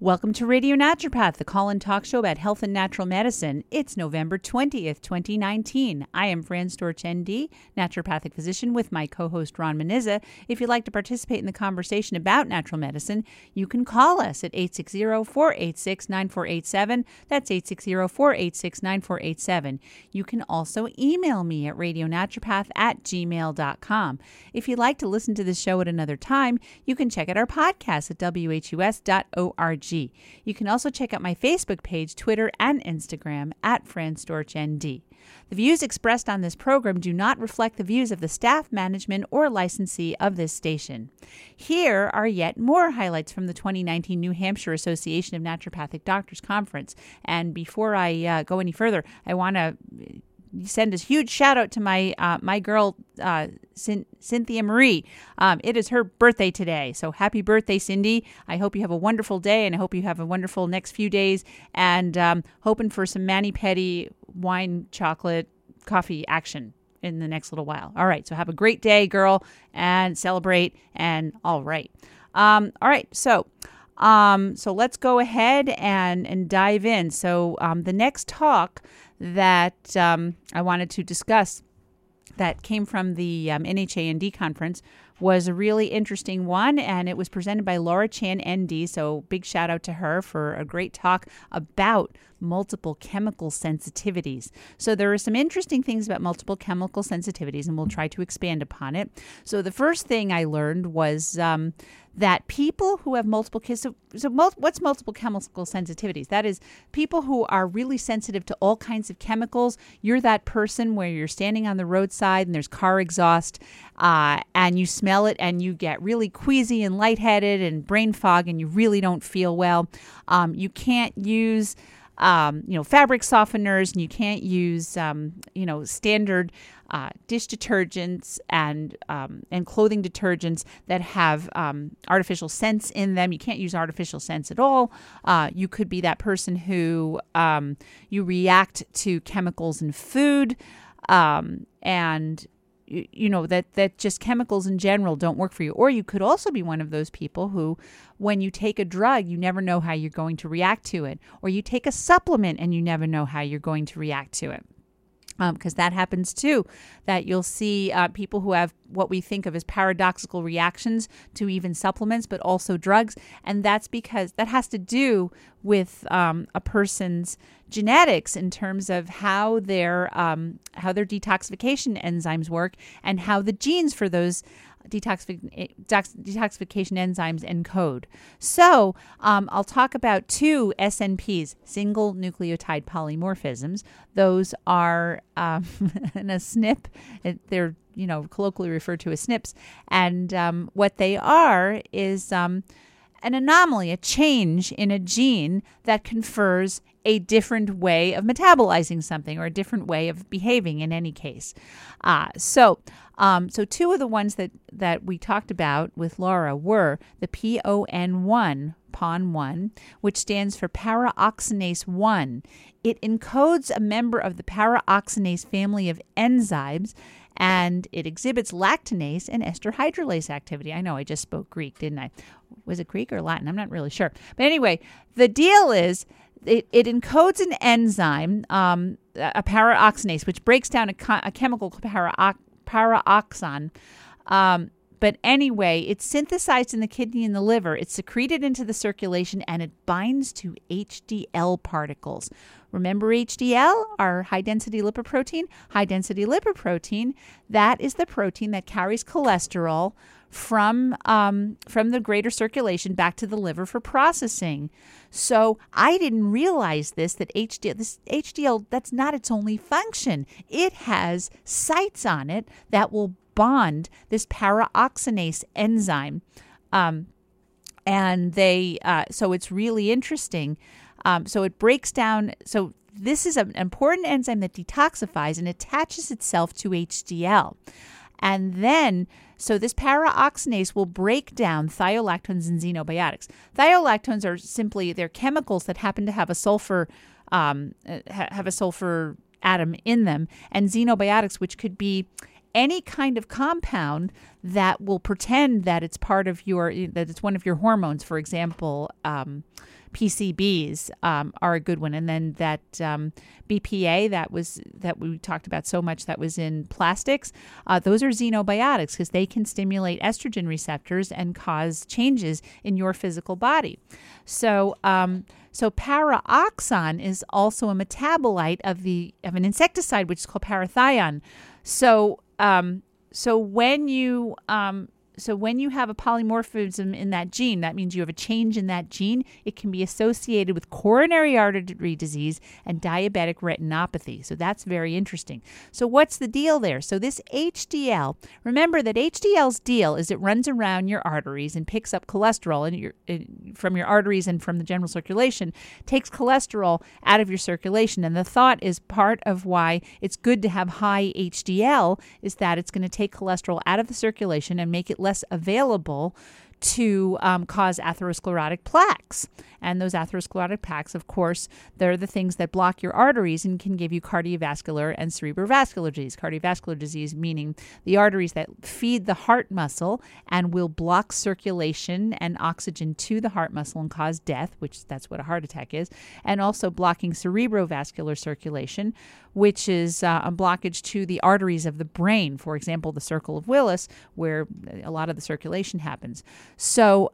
Welcome to Radio Naturopath, the call-in talk show about health and natural medicine. It's November 20th, 2019. I am Fran Storch, ND, naturopathic physician, with my co-host Ron Menizza. If you'd like to participate in the conversation about natural medicine, you can call us at 860-486-9487. That's 860-486-9487. You can also email me at radionaturopath@gmail.com. If you'd like to listen to this show at another time, you can check out our podcast at whus.org. You can also check out my Facebook page, Twitter, and Instagram at Fran Storch, ND. The views expressed on this program do not reflect the views of the staff, management, or licensee of this station. Here are yet more highlights from the 2019 New Hampshire Association of Naturopathic Doctors Conference. And before I go any further, I want to send a huge shout out to my girl, Cynthia Marie. It is her birthday today. So happy birthday, Cindy. I hope you have a wonderful day, and I hope you have a wonderful next few days, and hoping for some mani-pedi, wine, chocolate, coffee action in the next little while. All right. So have a great day, girl, and celebrate. And all right. All right. So let's go ahead and dive in. So the next talk that I wanted to discuss that came from the NHAND conference was a really interesting one, and it was presented by Laura Chan, ND, so big shout out to her for a great talk about multiple chemical sensitivities. So there are some interesting things about multiple chemical sensitivities, and we'll try to expand upon it. So the first thing I learned was that people who have multiple what's multiple chemical sensitivities? That is, people who are really sensitive to all kinds of chemicals. You're that person where you're standing on the roadside and there's car exhaust, and you smell it and you get really queasy and lightheaded and brain fog, and you really don't feel well. You can't use fabric softeners, and you can't use, standard dish detergents and clothing detergents that have artificial scents in them. You can't use artificial scents at all. You could be that person who you react to chemicals in food, and that just chemicals in general don't work for you. Or you could also be one of those people who, when you take a drug, you never know how you're going to react to it. Or you take a supplement and you never know how you're going to react to it. Because that happens too, that you'll see people who have what we think of as paradoxical reactions to even supplements, but also drugs. And that's because that has to do with a person's genetics in terms of how their detoxification enzymes work and how the genes for those detoxification enzymes encode. So I'll talk about two SNPs, single nucleotide polymorphisms. Those are in a SNP. They're colloquially referred to as SNPs, and what they are is an anomaly, a change in a gene that confers a different way of metabolizing something, or a different way of behaving in any case. So two of the ones that we talked about with Laura were the PON1, which stands for paraoxinase 1. It encodes a member of the paraoxinase family of enzymes, and it exhibits lactinase and ester hydrolase activity. I know I just spoke Greek, didn't I? Was it Greek or Latin? I'm not really sure. But anyway, the deal is it encodes an enzyme, a paraoxinase, which breaks down a chemical paraoxon. But anyway, it's synthesized in the kidney and the liver. It's secreted into the circulation, and it binds to HDL particles. Remember HDL, our high-density lipoprotein? High-density lipoprotein, that is the protein that carries cholesterol from the greater circulation back to the liver for processing. So I didn't realize this HDL, that's not its only function. It has sites on it that will bond this paraoxinase enzyme. And so it's really interesting. So it breaks down. So this is an important enzyme that detoxifies and attaches itself to HDL. And then, so this paraoxinase will break down thiolactones and xenobiotics. Thiolactones are they're chemicals that happen to have a sulfur atom in them, and xenobiotics, which could be any kind of compound that will pretend that it's part of that it's one of your hormones. For example, PCBs are a good one. And then that BPA that we talked about so much that was in plastics, those are xenobiotics because they can stimulate estrogen receptors and cause changes in your physical body. So paraoxon is also a metabolite of an insecticide, which is called parathion. So when you have a polymorphism in that gene, that means you have a change in that gene. It can be associated with coronary artery disease and diabetic retinopathy. So that's very interesting. So what's the deal there? So this HDL, remember that HDL's deal is it runs around your arteries and picks up cholesterol from your arteries and from the general circulation, takes cholesterol out of your circulation. And the thought is part of why it's good to have high HDL is that it's going to take cholesterol out of the circulation and make it less available to cause atherosclerotic plaques. And those atherosclerotic plaques, of course, they're the things that block your arteries and can give you cardiovascular and cerebrovascular disease. Cardiovascular disease meaning the arteries that feed the heart muscle and will block circulation and oxygen to the heart muscle and cause death, which that's what a heart attack is, and also blocking cerebrovascular circulation, which is a blockage to the arteries of the brain, for example, the circle of Willis, where a lot of the circulation happens. So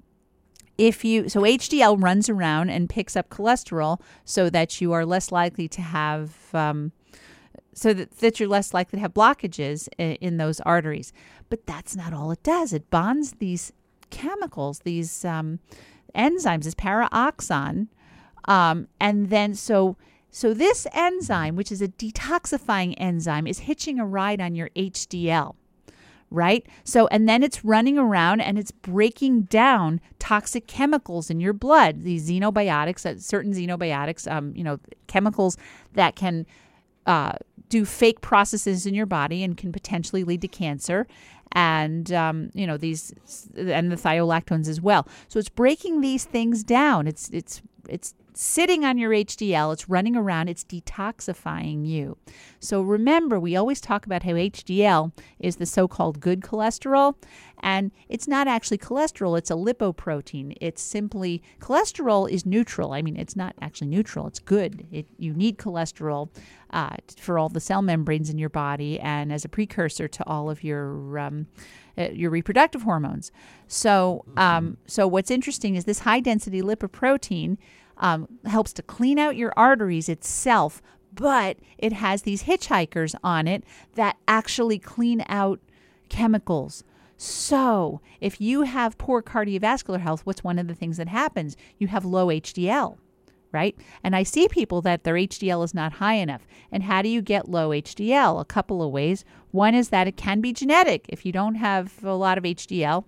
HDL runs around and picks up cholesterol so that you are less likely to have that you're less likely to have blockages in those arteries. But that's not all it does. It bonds these chemicals, these enzymes, this paraoxon, and then so this enzyme, which is a detoxifying enzyme, is hitching a ride on your HDL. Right? So, and then it's running around and it's breaking down toxic chemicals in your blood, these xenobiotics, certain xenobiotics, chemicals that can do fake processes in your body and can potentially lead to cancer. And, these, and the thiolactones as well. So it's breaking these things down. It's sitting on your HDL, it's running around, it's detoxifying you. So remember, we always talk about how HDL is the so-called good cholesterol, and it's not actually cholesterol, it's a lipoprotein. It's simply, cholesterol is neutral. I mean, it's not actually neutral, it's good. You need cholesterol for all the cell membranes in your body and as a precursor to all of your reproductive hormones. So what's interesting is this high-density lipoprotein helps to clean out your arteries itself, but it has these hitchhikers on it that actually clean out chemicals. So if you have poor cardiovascular health, what's one of the things that happens? You have low HDL, right? And I see people that their HDL is not high enough. And how do you get low HDL? A couple of ways. One is that it can be genetic. If you don't have a lot of HDL,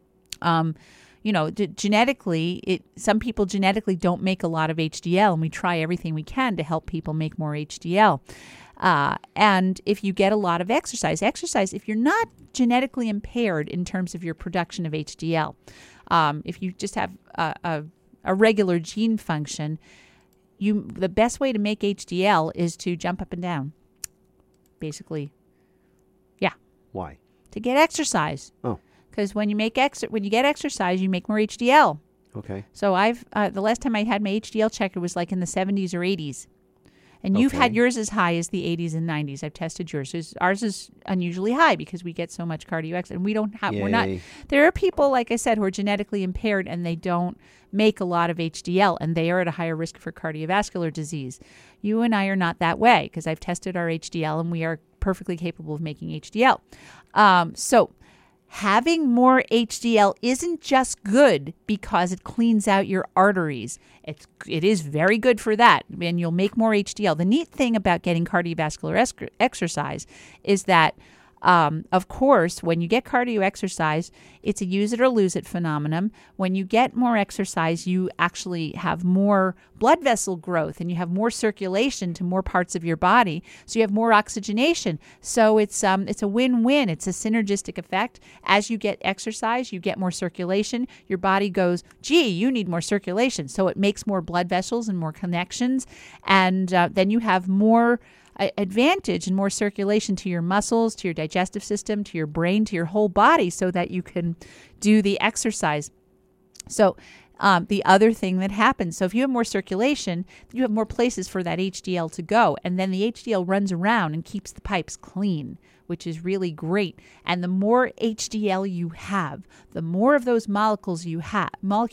genetically, some people genetically don't make a lot of HDL, and we try everything we can to help people make more HDL. And if you get a lot of exercise, if you're not genetically impaired in terms of your production of HDL, if you just have a regular gene function, the best way to make HDL is to jump up and down, basically. Yeah. Why? To get exercise. Oh. Because when you get exercise, you make more HDL. Okay. So the last time I had my HDL checked, it was like in the 70s or 80s. And you've had yours as high as the 80s and 90s. I've tested yours. So ours is unusually high because we get so much cardio exercise. And we're not, there are people, like I said, who are genetically impaired and they don't make a lot of HDL and they are at a higher risk for cardiovascular disease. You and I are not that way because I've tested our HDL and we are perfectly capable of making HDL. So having more HDL isn't just good because it cleans out your arteries. It is very good for that, and you'll make more HDL. The neat thing about getting cardiovascular exercise is that, of course, when you get cardio exercise, it's a use it or lose it phenomenon. When you get more exercise, you actually have more blood vessel growth and you have more circulation to more parts of your body. So you have more oxygenation. So it's a win-win. It's a synergistic effect. As you get exercise, you get more circulation. Your body goes, gee, you need more circulation. So it makes more blood vessels and more connections. And then you have more advantage and more circulation to your muscles, to your digestive system, to your brain, to your whole body so that you can do the exercise. So the other thing that happens. So if you have more circulation, you have more places for that HDL to go. And then the HDL runs around and keeps the pipes clean, which is really great. And the more HDL you have, the more of those molecules you have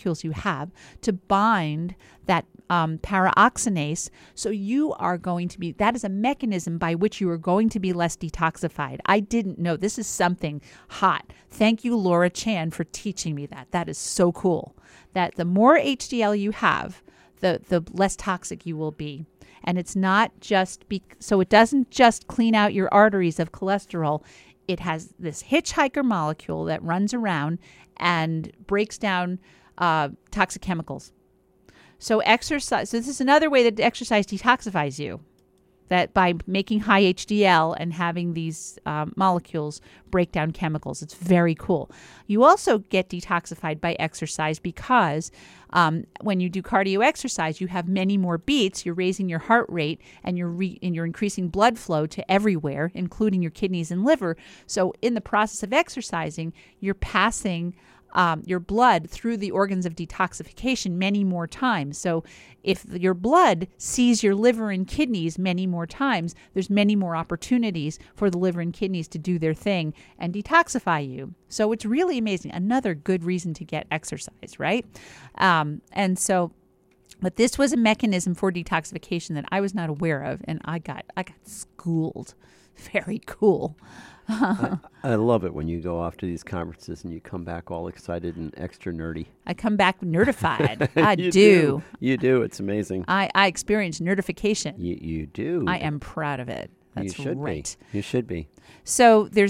to bind that paraoxinase. So you are going to be, that is a mechanism by which you are going to be less detoxified. I didn't know. This is something hot. Thank you, Laura Chan, for teaching me that. That is so cool. That the more HDL you have, the less toxic you will be. And it's not just, so it doesn't just clean out your arteries of cholesterol. It has this hitchhiker molecule that runs around and breaks down toxic chemicals. So exercise. So this is another way that exercise detoxifies you. That by making high HDL and having these molecules break down chemicals. It's very cool. You also get detoxified by exercise because when you do cardio exercise, you have many more beats. You're raising your heart rate and you're increasing blood flow to everywhere, including your kidneys and liver. So in the process of exercising, you're passing your blood through the organs of detoxification many more times. So if your blood sees your liver and kidneys many more times, there's many more opportunities for the liver and kidneys to do their thing and detoxify you. So it's really amazing. Another good reason to get exercise, right? But this was a mechanism for detoxification that I was not aware of, and I got schooled. Very cool. I love it when you go off to these conferences and you come back all excited and extra nerdy. I come back nerdified. I You do. You do. It's amazing. I experience nerdification. You do. I am proud of it. That's you should right. Be. You should be. So there's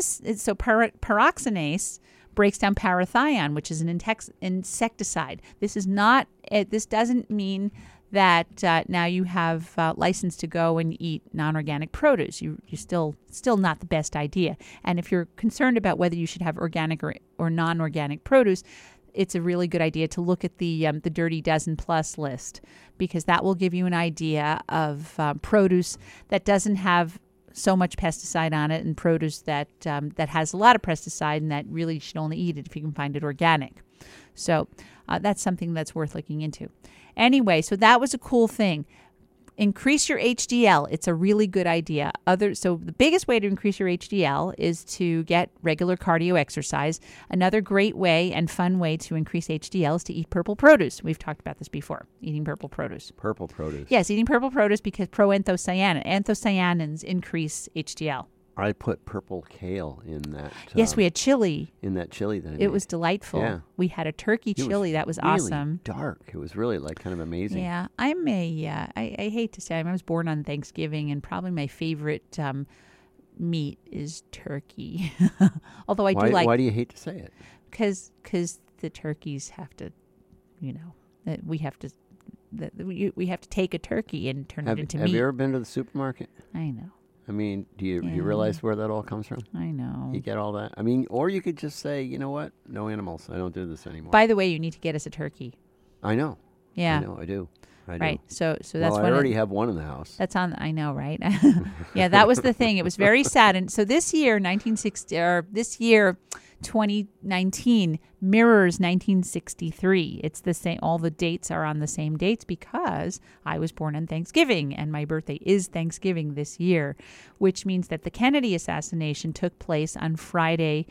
peroxinase breaks down parathion, which is an insecticide. This is not. This doesn't mean that now you have license to go and eat non-organic produce. You still not the best idea. And if you're concerned about whether you should have organic or non-organic produce, it's a really good idea to look at the Dirty Dozen Plus list, because that will give you an idea of produce that doesn't have so much pesticide on it, and produce that has a lot of pesticide, and that really you should only eat it if you can find it organic. So that's something that's worth looking into. Anyway, so that was a cool thing. Increase your HDL. It's a really good idea. So the biggest way to increase your HDL is to get regular cardio exercise. Another great way and fun way to increase HDL is to eat purple produce. We've talked about this before, eating purple produce. Purple produce. Yes, eating purple produce because anthocyanins increase HDL. I put purple kale in that. Yes, we had chili. In that chili that I It made. was delightful. Yeah. We had a turkey chili that was really awesome. Dark. It was really kind of amazing. Yeah, I hate to say I was born on Thanksgiving, and probably my favorite meat is turkey. Although I do like. Why do you hate to say it? Because the turkeys have to, we have to take a turkey and turn it into meat. Have you ever been to the supermarket? I know. I mean, do you realize where that all comes from? I know. You get all that? I mean, or you could just say, you know what? No animals. I don't do this anymore. By the way, you need to get us a turkey. I know. Yeah. I know. I do. Right. So that's I already have one in the house. That's on. I know, right? Yeah, that was the thing. It was very sad. And so this year, 2019 mirrors 1963. It's the same. All the dates are on the same dates because I was born on Thanksgiving and my birthday is Thanksgiving this year, which means that the Kennedy assassination took place on Friday,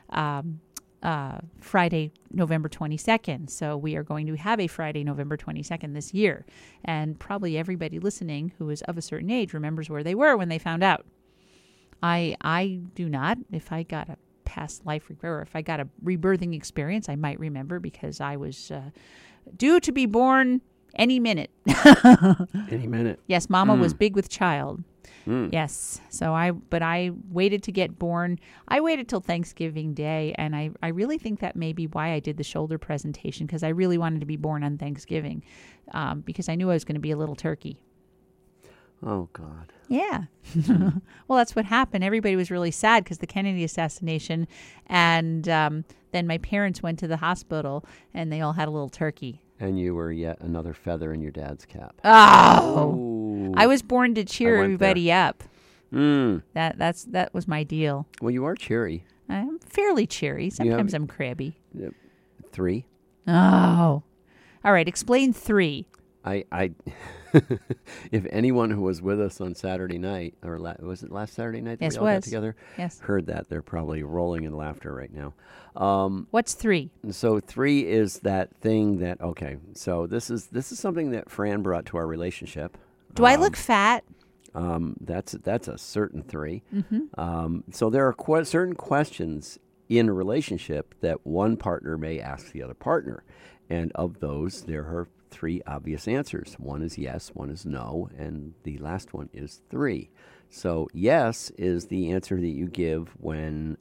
November 22nd. So we are going to have a Friday, November 22nd this year. And probably everybody listening who is of a certain age remembers where they were when they found out. I do not. If I got a past life or if I got a rebirthing experience, I might remember because I was due to be born any minute. Any minute. Yes, Mama was big with child. Mm. Yes. So I waited to get born. I waited till Thanksgiving Day, and I really think that may be why I did the shoulder presentation, because I really wanted to be born on Thanksgiving, because I knew I was going to be a little turkey. Oh, God. Yeah. Well, that's what happened. Everybody was really sad because the Kennedy assassination, and then my parents went to the hospital, and they all had a little turkey. And you were yet another feather in your dad's cap. Oh! Ooh. I was born to cheer everybody up. Mm. That was my deal. Well, you are cheery. I'm fairly cheery. Sometimes I'm crabby. 3. Oh, All right, explain 3. I if anyone who was with us on Saturday night, or was it last Saturday night that Yes, we all got was. together? Yes. Heard that. They're probably rolling in laughter right now. What's 3? So 3 is that thing that, okay, so this is something that Fran brought to our relationship. Do I look fat? That's a certain 3. So there are certain questions in a relationship that one partner may ask the other partner. And of those, there are 3 obvious answers. One is yes, one is no, and the last one is 3. So yes is the answer that you give when,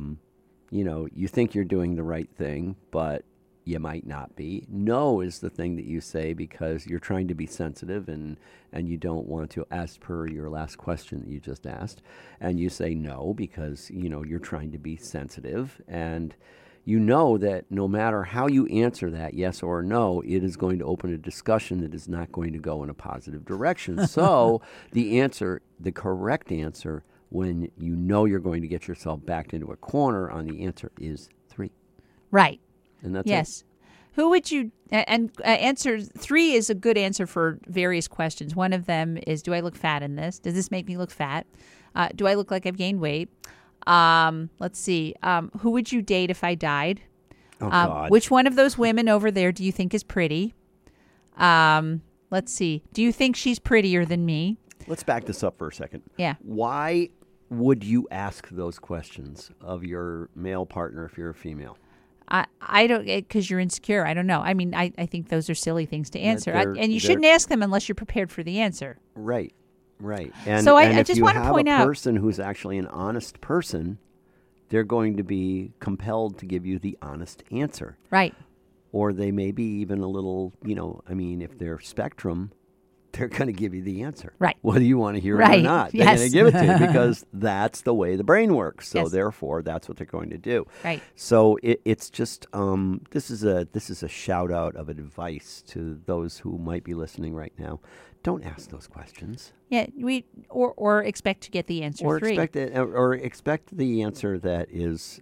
you think you're doing the right thing, but you might not be. No is the thing that you say because you're trying to be sensitive and you don't want to, as per your last question that you just asked. And you say no because, you're trying to be sensitive. And you know that no matter how you answer that, yes or no, it is going to open a discussion that is not going to go in a positive direction. So the correct answer, when you know you're going to get yourself backed into a corner on the answer, is 3. Right. And that's Yes. Who would you, and answer 3 is a good answer for various questions. One of them is, do I look fat in this? Does this make me look fat? Do I look like I've gained weight? Let's see. Who would you date if I died? Oh, God. Which one of those women over there do you think is pretty? Let's see. Do you think she's prettier than me? Let's back this up for a second. Yeah. Why would you ask those questions of your male partner if you're a female? I don't, because you're insecure. I don't know. I mean, I think those are silly things to answer. And you shouldn't ask them unless you're prepared for the answer. Right. Right. And, so and I if just you want to have point a out, person who's actually an honest person, they're going to be compelled to give you the honest answer. right. Or they may be even a little, if they're spectrum, they're going to give you the answer. Right. Whether you want to hear it Right. or not. They're Yes. going to give it to you because that's the way the brain works. So Yes. therefore, that's what they're going to do. Right. So it's just this is a shout out of advice to those who might be listening right now. Don't ask those questions. Yeah, or expect to get the answer Or 3. expect the answer that is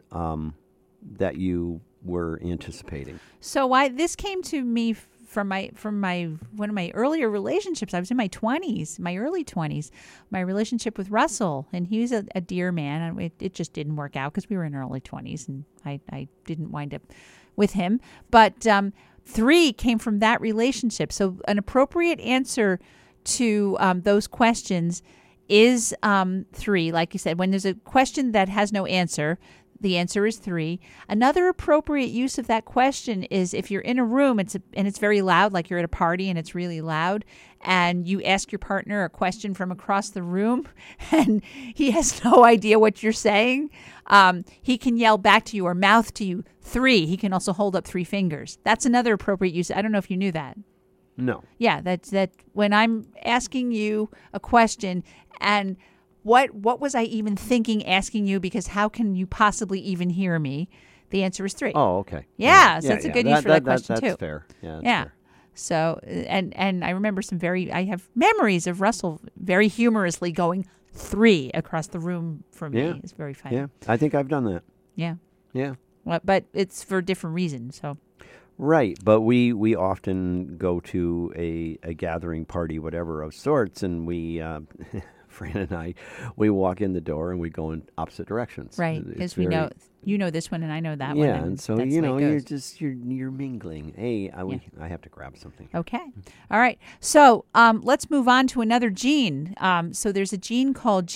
that you were anticipating. So this came to me from one of my earlier relationships. I was in my 20s, my early 20s, my relationship with Russell, and he was a dear man, and it just didn't work out because we were in our early 20s, and I didn't wind up with him. But 3 came from that relationship. So an appropriate answer to those questions is 3. Like you said, when there's a question that has no answer, the answer is 3. Another appropriate use of that question is if you're in a room and it's very loud, like you're at a party and it's really loud, and you ask your partner a question from across the room and he has no idea what you're saying, he can yell back to you or mouth to you 3. He can also hold up 3 fingers. That's another appropriate use. I don't know if you knew that. No. Yeah, that when I'm asking you a question and what was I even thinking asking you, because how can you possibly even hear me? The answer is 3. Oh, okay. Yeah, so that's a good use for that question that's too. fair. Yeah. That's Yeah. fair. So and I remember I have memories of Russell very humorously going 3 across the room from Yeah. me. It's very funny. Yeah. I think I've done that. Yeah. Yeah. Well, but it's for different reasons. So Right, but we often go to a gathering party, whatever of sorts, and we, Fran and I, we walk in the door and we go in opposite directions. right, It's because we very- know you know this one and I know that one. Yeah, and so that's the way it goes. you're mingling. Hey, I have to grab something. Okay. All right. So let's move on to another gene. So there's a gene called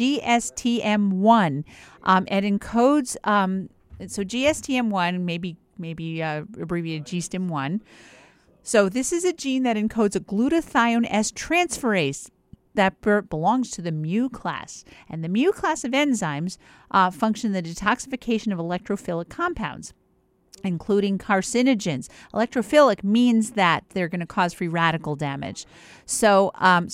GSTM1. It encodes, so GSTM1, maybe abbreviated GSTIM1. So this is a gene that encodes a glutathione S transferase that belongs to the mu class. And the mu class of enzymes function in the detoxification of electrophilic compounds, including carcinogens. Electrophilic means that they're going to cause free radical damage. So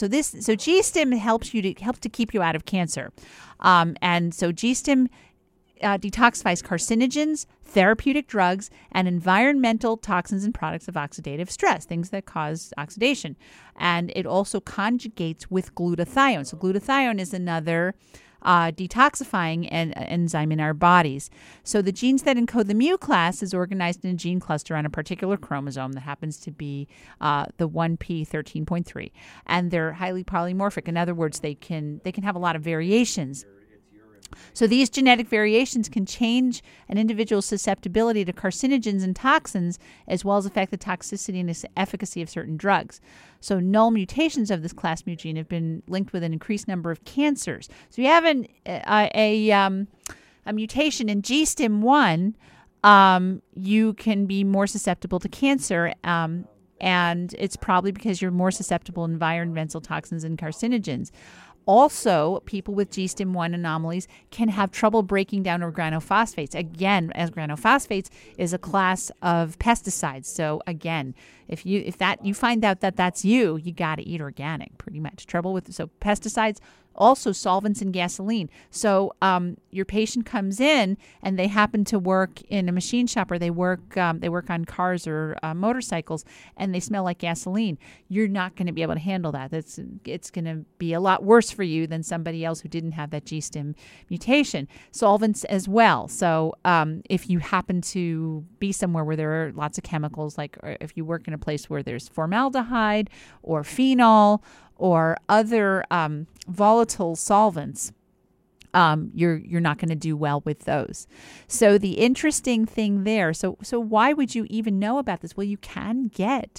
GSTIM helps to keep you out of cancer. And so GSTIM detoxifies carcinogens, therapeutic drugs, and environmental toxins and products of oxidative stress, things that cause oxidation. And it also conjugates with glutathione. So glutathione is another detoxifying enzyme in our bodies. So the genes that encode the mu class is organized in a gene cluster on a particular chromosome that happens to be the 1p13.3, and they're highly polymorphic. In other words, they can have a lot of variations. So these genetic variations can change an individual's susceptibility to carcinogens and toxins, as well as affect the toxicity and efficacy of certain drugs. So null mutations of this class mu gene have been linked with an increased number of cancers. So you have a mutation in GSTIM1, you can be more susceptible to cancer, and it's probably because you're more susceptible to environmental toxins and carcinogens. Also, people with GSTIM1 anomalies can have trouble breaking down organophosphates. Again, as organophosphates is a class of pesticides. So again, if you find out that that's you got to eat organic, pretty much. So pesticides, also solvents in gasoline. So your patient comes in and they happen to work in a machine shop, or they work on cars or motorcycles, and they smell like gasoline. You're not going to be able to handle that. It's going to be a lot worse for you than somebody else who didn't have that GSTIM mutation. Solvents as well. So if you happen to be somewhere where there are lots of chemicals, like if you work in a place where there's formaldehyde or phenol or other volatile solvents, you're not going to do well with those. So the interesting thing there, so why would you even know about this? Well, you can get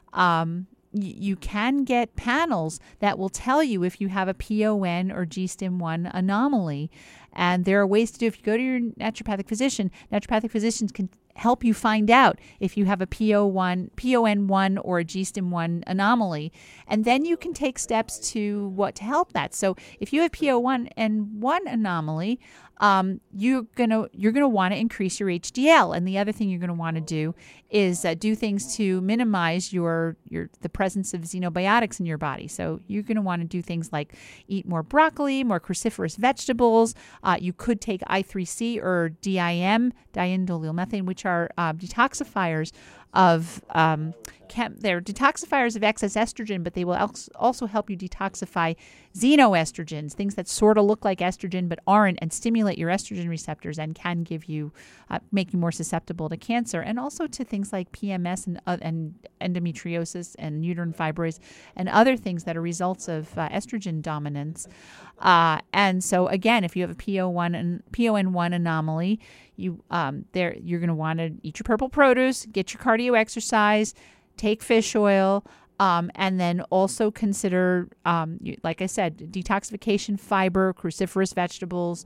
panels that will tell you if you have a PON or GSTIM1 anomaly. And there are ways to do. If you go to your naturopathic physicians can help you find out if you have a PON1 or a GSTIM1 anomaly, and then you can take steps to help that. So if you have PON1 anomaly, you're gonna want to increase your HDL, and the other thing you're going to want to do is do things to minimize the presence of xenobiotics in your body. So you're going to want to do things like eat more broccoli, more cruciferous vegetables. You could take I3C or DIM, diindolyl methane, which are detoxifiers of they're detoxifiers of excess estrogen, but they will also help you detoxify xenoestrogens, things that sort of look like estrogen but aren't, and stimulate your estrogen receptors and can give you make you more susceptible to cancer, and also to things like PMS and endometriosis and uterine fibroids and other things that are results of estrogen dominance. And so again, if you have a PON1 anomaly, you're going to want to eat your purple produce, get your cardio exercise, take fish oil, and then also consider, like I said, detoxification, fiber, cruciferous vegetables,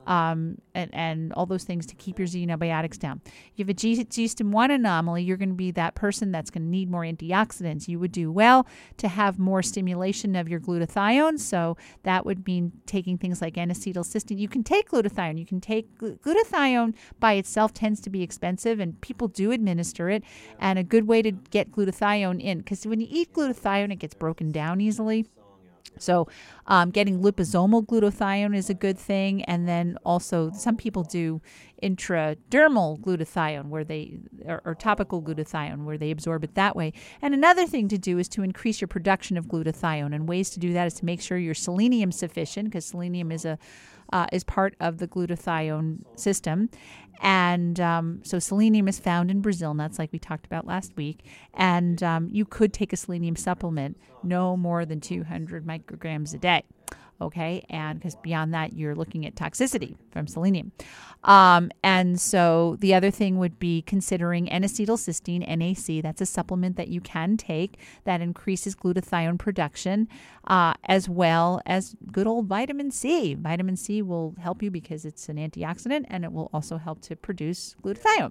and all those things to keep your xenobiotics down. If you have a GSTIM1 anomaly, you're going to be that person that's going to need more antioxidants. You would do well to have more stimulation of your glutathione. So that would mean taking things like N-acetylcysteine. You can take glutathione. You can take glutathione by itself tends to be expensive, and people do administer it. And a good way to get glutathione in, because when you eat glutathione, it gets broken down easily. So getting liposomal glutathione is a good thing. And then also some people do intradermal glutathione or topical glutathione where they absorb it that way. And another thing to do is to increase your production of glutathione. And ways to do that is to make sure you're selenium sufficient, because selenium is part of the glutathione system. And so selenium is found in Brazil nuts, like we talked about last week. And you could take a selenium supplement, no more than 200 micrograms a day. Okay, and because beyond that, you're looking at toxicity from selenium. And so the other thing would be considering N-acetylcysteine, NAC. That's a supplement that you can take that increases glutathione production, as well as good old vitamin C. Vitamin C will help you because it's an antioxidant, and it will also help to produce glutathione.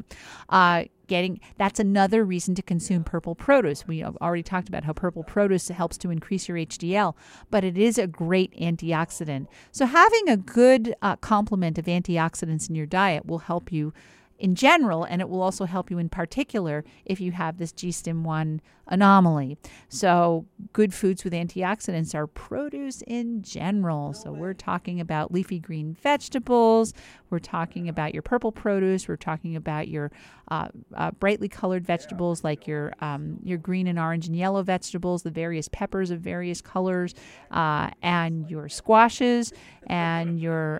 That's another reason to consume purple produce. We have already talked about how purple produce helps to increase your HDL, but it is a great antioxidant. So having a good complement of antioxidants in your diet will help you in general, and it will also help you in particular if you have this GSTIM1 anomaly. So good foods with antioxidants are produce in general. So we're talking about leafy green vegetables. We're talking about your purple produce. We're talking about your brightly colored vegetables like your green and orange and yellow vegetables, the various peppers of various colors, and your squashes and your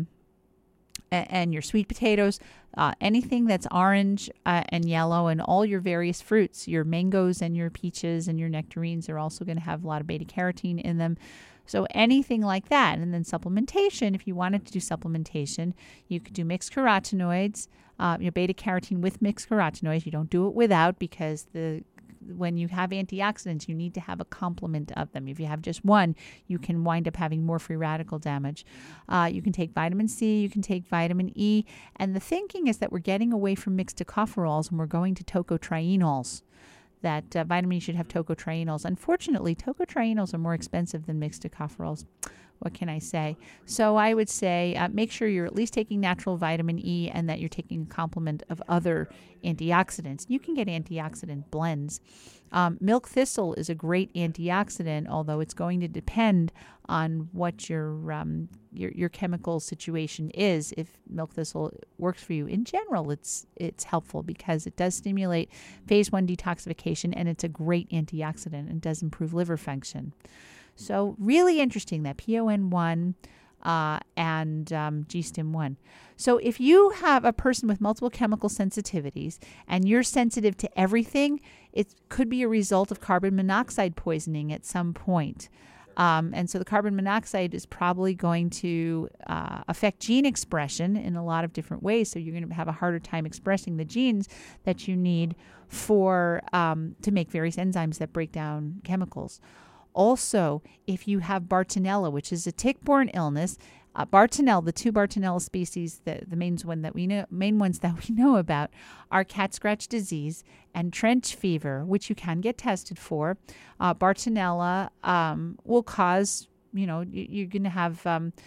sweet potatoes, anything that's orange and yellow, and all your various fruits, your mangoes and your peaches and your nectarines are also going to have a lot of beta carotene in them. So anything like that. And then supplementation, if you wanted to do supplementation, you could do mixed carotenoids, your beta carotene with mixed carotenoids. You don't do it without, because when you have antioxidants, you need to have a complement of them. If you have just one, you can wind up having more free radical damage. You can take vitamin C, you can take vitamin E, and the thinking is that we're getting away from mixed tocopherols and we're going to tocotrienols. That vitamin E should have tocotrienols. Unfortunately, tocotrienols are more expensive than mixed tocopherols. What can I say? So I would say make sure you're at least taking natural vitamin E and that you're taking a complement of other antioxidants. You can get antioxidant blends. Milk thistle is a great antioxidant, although it's going to depend on what your chemical situation is. If milk thistle works for you, in general, it's helpful because it does stimulate phase 1 detoxification, and it's a great antioxidant and does improve liver function. So really interesting, that PON1 and GSTIM1. So if you have a person with multiple chemical sensitivities and you're sensitive to everything, it could be a result of carbon monoxide poisoning at some point. And so the carbon monoxide is probably going to affect gene expression in a lot of different ways. So you're going to have a harder time expressing the genes that you need for to make various enzymes that break down chemicals. Also, if you have Bartonella, which is a tick-borne illness, Bartonella, the two Bartonella species, the main ones that we know about are cat scratch disease and trench fever, which you can get tested for. Bartonella will cause, you're going to have,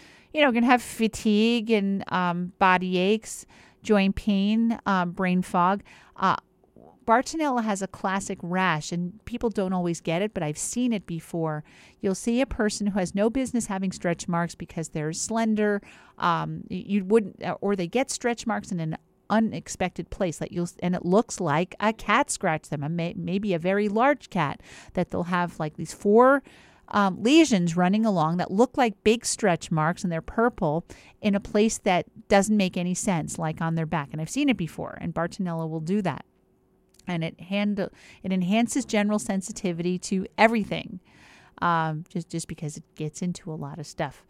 fatigue and body aches, joint pain, brain fog. Bartonella has a classic rash, and people don't always get it, but I've seen it before. You'll see a person who has no business having stretch marks because they're slender. You wouldn't, or they get stretch marks in an unexpected place, and it looks like a cat scratched them, maybe a very large cat, that they'll have like these 4 lesions running along that look like big stretch marks, and they're purple in a place that doesn't make any sense, like on their back. And I've seen it before, and Bartonella will do that. And it enhances general sensitivity to everything, just because it gets into a lot of stuff.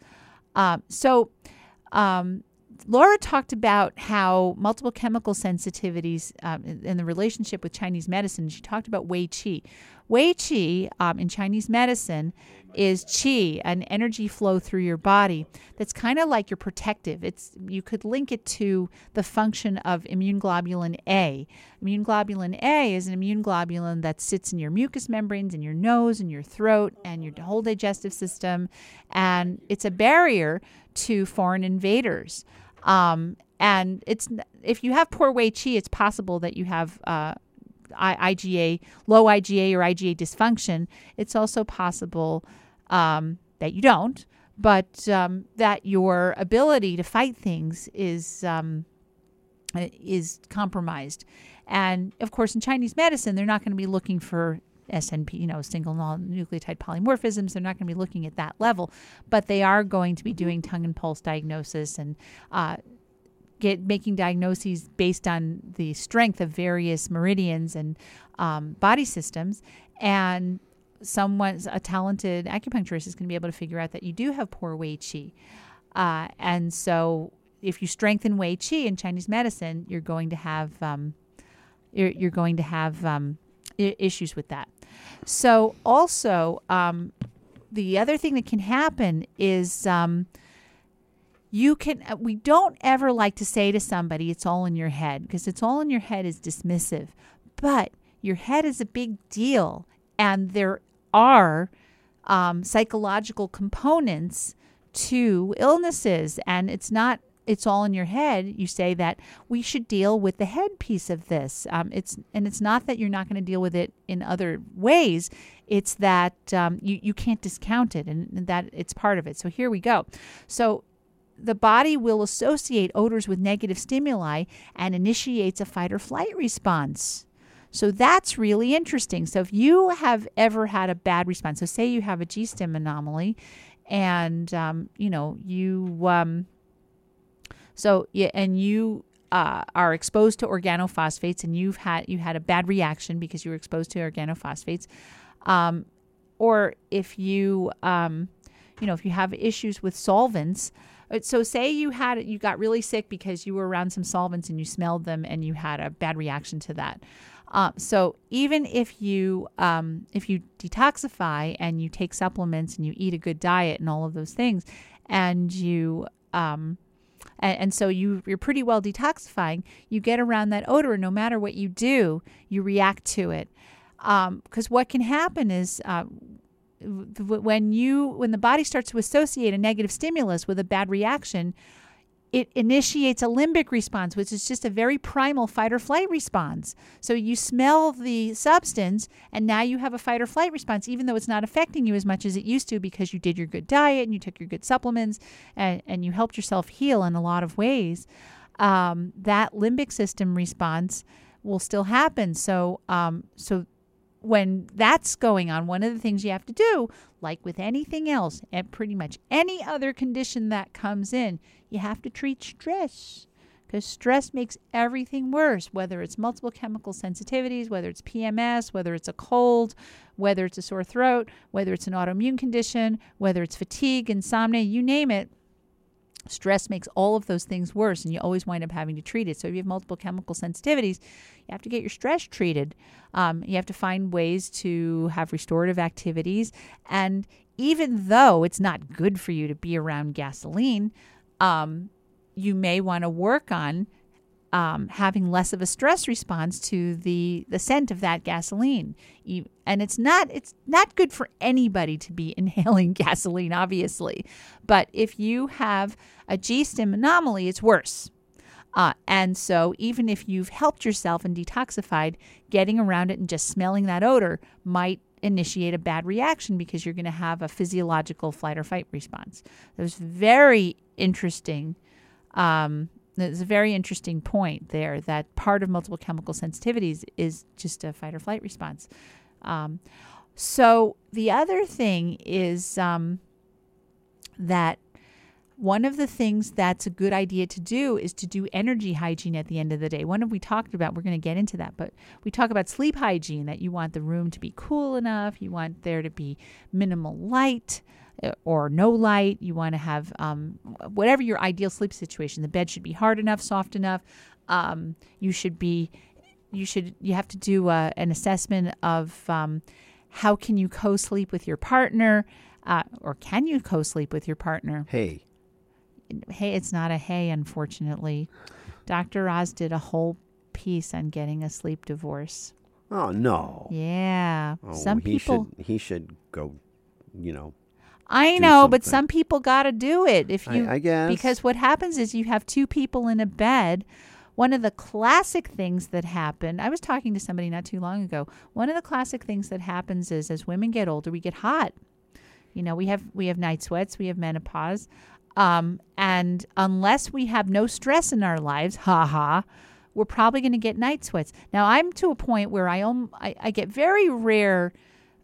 Laura talked about how multiple chemical sensitivities in the relationship with Chinese medicine. She talked about Wei Qi. Wei Qi in Chinese medicine is qi, an energy flow through your body that's kind of like your protective. You could link it to the function of immune globulin A. Immune globulin A is an immune globulin that sits in your mucous membranes, in your nose, in your throat, and your whole digestive system, and it's a barrier to foreign invaders. And if you have poor Wei Qi, it's possible that you have IgA, low IgA or IgA dysfunction. It's also possible that you don't, but that your ability to fight things is compromised. And of course, in Chinese medicine, they're not going to be looking for SNP, single nucleotide polymorphisms. They're not going to be looking at that level, but they are going to be doing tongue and pulse diagnosis and making diagnoses based on the strength of various meridians and body systems. And a talented acupuncturist is going to be able to figure out that you do have poor Wei Qi. And so if you strengthen Wei Qi in Chinese medicine, you're going to have issues with that. So also, the other thing that can happen is we don't ever like to say to somebody, it's all in your head, because it's all in your head is dismissive. But your head is a big deal, and there are psychological components to illnesses, and it's not it's all in your head, you say that we should deal with the head piece of this. It's not that you're not going to deal with it in other ways. It's that you can't discount it, and that it's part of it. So here we go. So the body will associate odors with negative stimuli and initiates a fight or flight response. So that's really interesting. So if you have ever had a bad response, so say you have a G-stim anomaly, and you are exposed to organophosphates, and you had a bad reaction because you were exposed to organophosphates, or if you if you have issues with solvents. So say you got really sick because you were around some solvents and you smelled them and you had a bad reaction to that. So even if you detoxify and you take supplements and you eat a good diet and all of those things, and you and so you're pretty well detoxifying, you get around that odor, and no matter what you do, you react to it. Because what can happen is when the body starts to associate a negative stimulus with a bad reaction, it initiates a limbic response, which is just a very primal fight or flight response. So you smell the substance, and now you have a fight or flight response, even though it's not affecting you as much as it used to because you did your good diet and you took your good supplements and you helped yourself heal in a lot of ways. That limbic system response will still happen. So when that's going on, one of the things you have to do, like with anything else and pretty much any other condition that comes in, you have to treat stress, because stress makes everything worse, whether it's multiple chemical sensitivities, whether it's PMS, whether it's a cold, whether it's a sore throat, whether it's an autoimmune condition, whether it's fatigue, insomnia, you name it. Stress makes all of those things worse, and you always wind up having to treat it. So if you have multiple chemical sensitivities, you have to get your stress treated. You have to find ways to have restorative activities. And even though it's not good for you to be around gasoline, you may want to work on having less of a stress response to the scent of that gasoline. And it's not good for anybody to be inhaling gasoline, obviously. But if you have a G-stim anomaly, it's worse. And so even if you've helped yourself and detoxified, getting around it and just smelling that odor might initiate a bad reaction because you're going to have a physiological flight or fight response. It was very interesting. There's a very interesting point there, that part of multiple chemical sensitivities is just a fight or flight response. So the other thing is that one of the things that's a good idea to do is to do energy hygiene at the end of the day. We talked about, we're going to get into that, but we talk about sleep hygiene, that you want the room to be cool enough. You want there to be minimal light or no light. You want to have whatever your ideal sleep situation. The bed should be hard enough, soft enough. You have to do an assessment of how can you co-sleep with your partner, or can you co-sleep with your partner? Hey, it's not a hey, unfortunately. Dr. Oz did a whole piece on getting a sleep divorce. Oh, no. Yeah. Oh, some people... He should go, I know, but some people got to do it. I guess. Because what happens is you have two people in a bed. One of the classic things that happen, I was talking to somebody not too long ago. One of the classic things that happens is as women get older, we get hot. We have night sweats, we have menopause. And unless we have no stress in our lives, we're probably going to get night sweats. Now, I'm to a point where I get very rare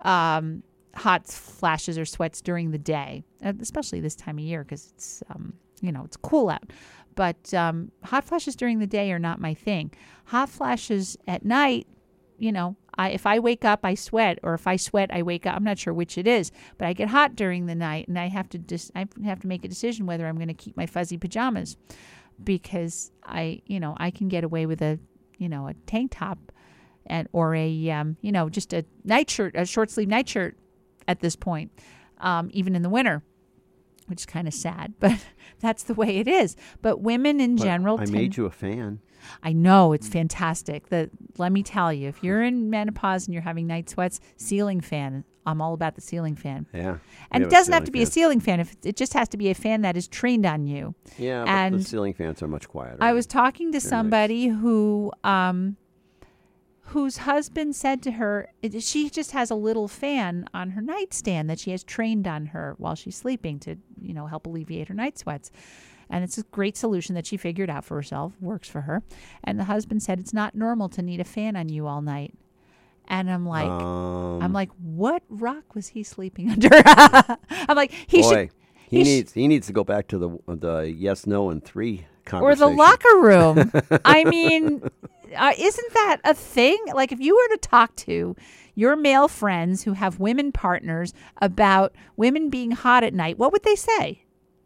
hot flashes or sweats during the day, especially this time of year because it's it's cool out. But hot flashes during the day are not my thing. Hot flashes at night, if I wake up, I sweat, or if I sweat, I wake up. I'm not sure which it is, but I get hot during the night, and I have to make a decision whether I'm going to keep my fuzzy pajamas, because I can get away with a tank top or a just a nightshirt, a short sleeve nightshirt at this point, even in the winter, which is kind of sad, but that's the way it is. But women in general, I made you a fan. I know, it's fantastic. Let me tell you, if you're in menopause and you're having night sweats, ceiling fan I'm all about the ceiling fan. Yeah. And it doesn't have to be a ceiling fan. If it just has to be a fan that is trained on you. Yeah, and but the ceiling fans are much quieter. I was talking to somebody who whose husband said to her, she just has a little fan on her nightstand that she has trained on her while she's sleeping to, help alleviate her night sweats. And it's a great solution that she figured out for herself, works for her. And the husband said, it's not normal to need a fan on you all night. And I'm like, what rock was he sleeping under? I'm like, he needs to go back to the yes, no, and 3 conversation. Or the locker room. I mean, isn't that a thing? Like, if you were to talk to your male friends who have women partners about women being hot at night, what would they say?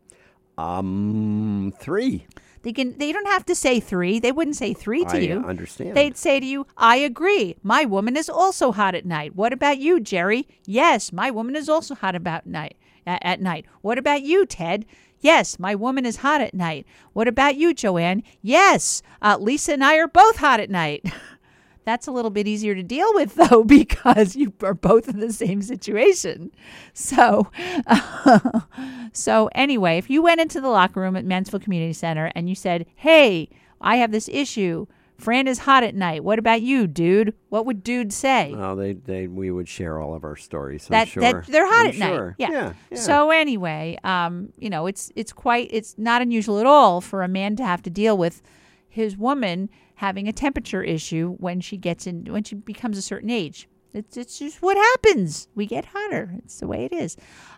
3. They don't have to say 3. They wouldn't say 3 to you. I understand. They'd say to you, I agree. My woman is also hot at night. What about you, Jerry? Yes, my woman is also hot at night. What about you, Ted? Yes, my woman is hot at night. What about you, Joanne? Yes, Lisa and I are both hot at night. That's a little bit easier to deal with, though, because you are both in the same situation. So anyway, if you went into the locker room at Mansfield Community Center and you said, hey, I have this issue. Fran is hot at night. What about you, dude? What would dude say? Well, we would share all of our stories. That they're hot at night. Yeah. So anyway, it's not unusual at all for a man to have to deal with his woman having a temperature issue when she becomes a certain age. It's just what happens. We get hotter. It's the way it is.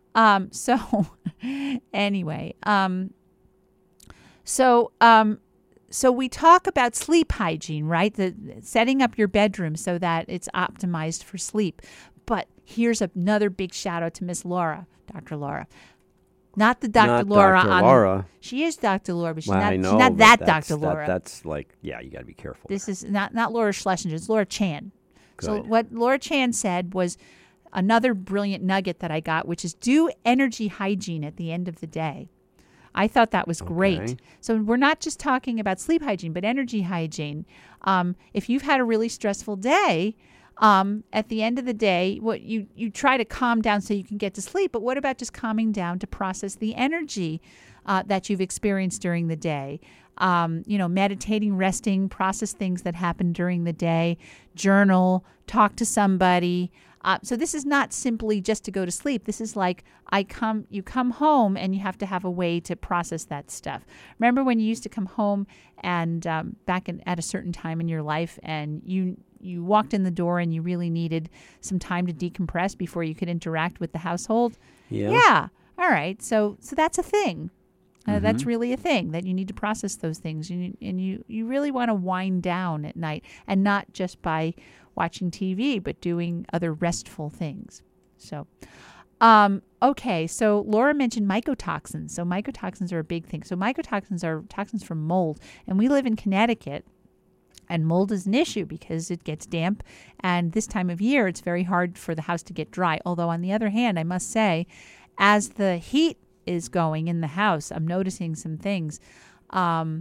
So we talk about sleep hygiene, right? Setting up your bedroom so that it's optimized for sleep. But here's another big shout out to Miss Laura, Dr. Laura. Not the Dr. Laura. Dr. Laura. She is Dr. Laura, but she's not that Dr. Laura. That's like, you got to be careful. This is not Laura Schlesinger. It's Laura Chan. Good. So what Laura Chan said was another brilliant nugget that I got, which is do energy hygiene at the end of the day. I thought that was great. Okay. So we're not just talking about sleep hygiene, but energy hygiene. If you've had a really stressful day, at the end of the day, what you try to calm down so you can get to sleep. But what about just calming down to process the energy that you've experienced during the day? Meditating, resting, process things that happen during the day, journal, talk to somebody. So this is not simply just to go to sleep. This is like you come home and you have to have a way to process that stuff. Remember when you used to come home and at a certain time in your life and you walked in the door and you really needed some time to decompress before you could interact with the household? Yeah. All right. So that's a thing. That's really a thing that you need to process those things. And you really want to wind down at night, and not just by watching TV, but doing other restful things. So, okay. So Laura mentioned mycotoxins. So mycotoxins are a big thing. So mycotoxins are toxins from mold. And we live in Connecticut. And mold is an issue because it gets damp. And this time of year, it's very hard for the house to get dry. Although on the other hand, I must say, as the heat is going in the house, I'm noticing some things I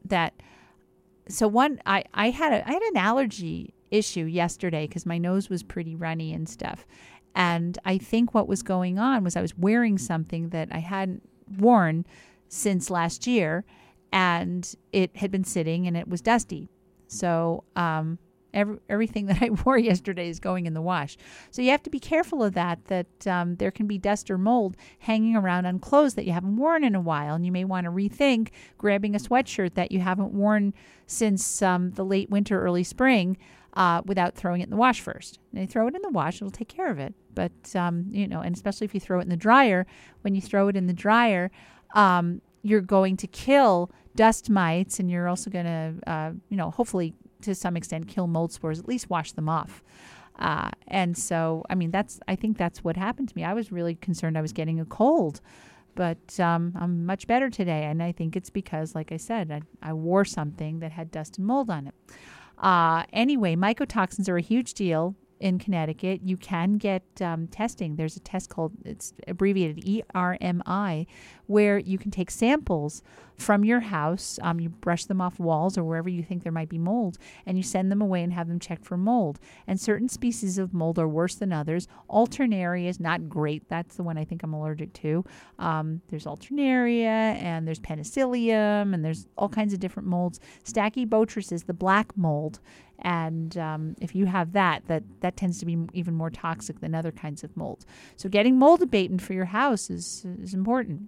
had an allergy issue yesterday because my nose was pretty runny and stuff. And I think what was going on was I was wearing something that I hadn't worn since last year, and it had been sitting and it was dusty. So everything that I wore yesterday is going in the wash. So you have to be careful of that there can be dust or mold hanging around on clothes that you haven't worn in a while. And you may want to rethink grabbing a sweatshirt that you haven't worn since the late winter, early spring, without throwing it in the wash first. And you throw it in the wash, it'll take care of it. But, and especially if you throw it in the dryer, when you throw it in the dryer, you're going to kill dust mites, and you're also going to, hopefully to some extent kill mold spores, at least wash them off. And so, I think that's what happened to me. I was really concerned I was getting a cold, but I'm much better today. And I think it's because, like I said, I wore something that had dust and mold on it. Anyway, mycotoxins are a huge deal. in Connecticut, you can get testing. There's a test called, it's abbreviated ERMI, where you can take samples from your house. You brush them off walls or wherever you think there might be mold, and you send them away and have them checked for mold. And certain species of mold are worse than others. Alternaria is not great. That's the one I think I'm allergic to. There's Alternaria, and there's Penicillium, and there's all kinds of different molds. Stachybotrys is the black mold. And if you have that tends to be even more toxic than other kinds of mold. So getting mold abatement for your house is important.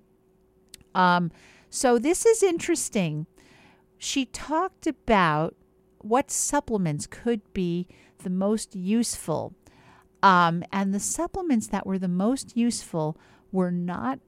So this is interesting. She talked about what supplements could be the most useful. And the supplements that were the most useful were not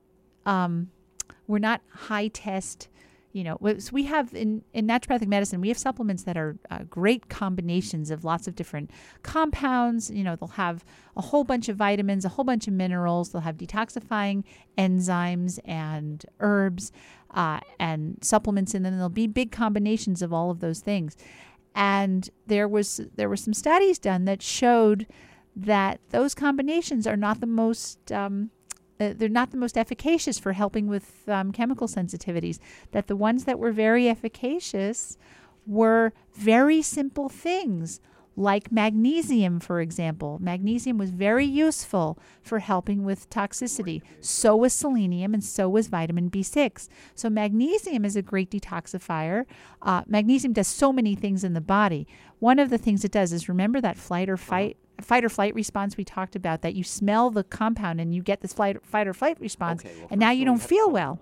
high test. So we have in naturopathic medicine, we have supplements that are great combinations of lots of different compounds. They'll have a whole bunch of vitamins, a whole bunch of minerals. They'll have detoxifying enzymes and herbs and supplements in them. There'll be big combinations of all of those things. And there were some studies done that showed that those combinations are not the most they're not the most efficacious for helping with chemical sensitivities, that the ones that were very efficacious were very simple things, like magnesium, for example. Magnesium was very useful for helping with toxicity. So was selenium, and so was vitamin B6. So magnesium is a great detoxifier. Magnesium does so many things in the body. One of the things it does is, remember that fight or flight response we talked about, that you smell the compound and you get this fight or flight response, and now you don't feel well.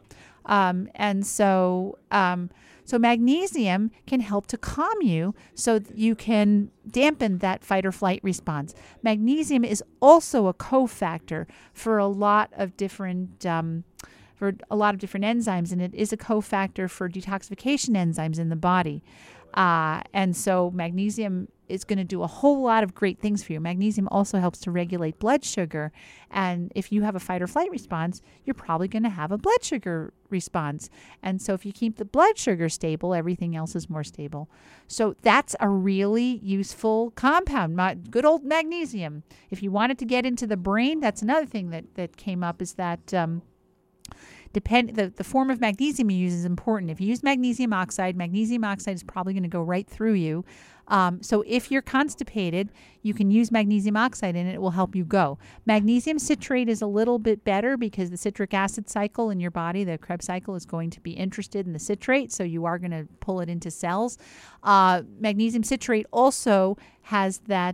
So magnesium can help to calm you so that you can dampen that fight or flight response. Magnesium is also a cofactor for a lot of different enzymes, and it is a cofactor for detoxification enzymes in the body. And so magnesium is going to do a whole lot of great things for you. Magnesium also helps to regulate blood sugar. And if you have a fight or flight response, you're probably going to have a blood sugar response. And so if you keep the blood sugar stable, everything else is more stable. So that's a really useful compound, good old magnesium. If you wanted to get into the brain, that's another thing that came up, is that the form of magnesium you use is important. If you use magnesium oxide is probably going to go right through you. So if you're constipated, you can use magnesium oxide and it will help you go. Magnesium citrate is a little bit better because the citric acid cycle in your body, the Krebs cycle, is going to be interested in the citrate, so you are going to pull it into cells. Magnesium citrate also has that,